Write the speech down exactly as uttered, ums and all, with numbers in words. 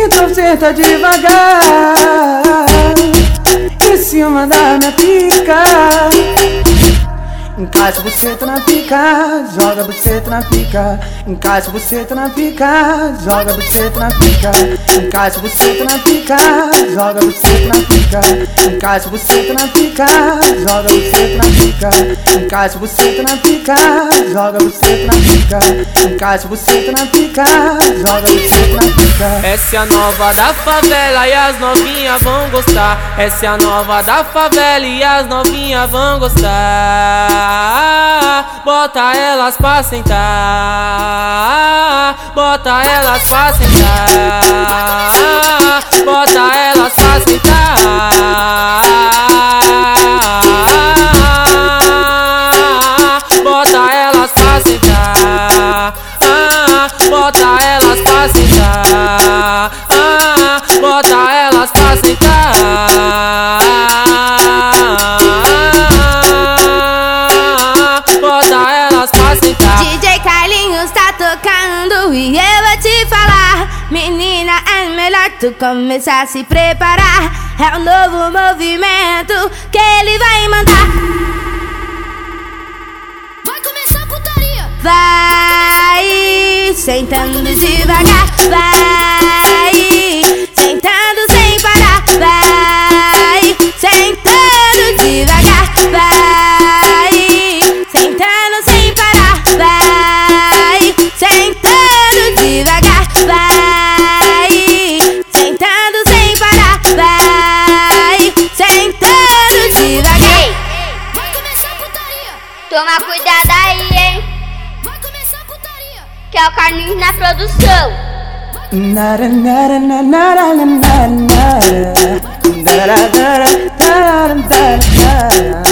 Então senta devagar em cima da minha pica. Encaixa buceta na pica, joga buceta na pica. Encaixa buceta na pica, joga buceta na pica. Encaixa buceta na pica, joga buceta na pica. Encaixa buceta na pica, joga buceta na pica. Encaixa buceta na pica, joga buceta na pica. Encaixa buceta na pica, joga buceta na pica. Essa é a nova da favela e as novinhas vão gostar. Essa é a nova da favela e as novinhas vão gostar. Bota elas pra sentar, bota elas pra sentar, bota elas pra sentar, bota elas pra sentar, bota elas pra sentar, bota elas pra sentar. D J Carlinhos tá tocando e eu vou te falar, menina, é melhor tu começar a se preparar. É um novo movimento que ele vai mandar. Vai começar a putaria. Vai sentando devagar, vai sentando sem parar, vai sentando devagar, vai sentando sem parar, vai sentando devagar, vai sentando sem parar, vai sentando devagar. Ei, vai começar a putaria. Toma cuidado aí, hein. Vai começar a putaria. Que é o Carlinhos na produção. Nara nara nara nara nara nara nara nara nara nara.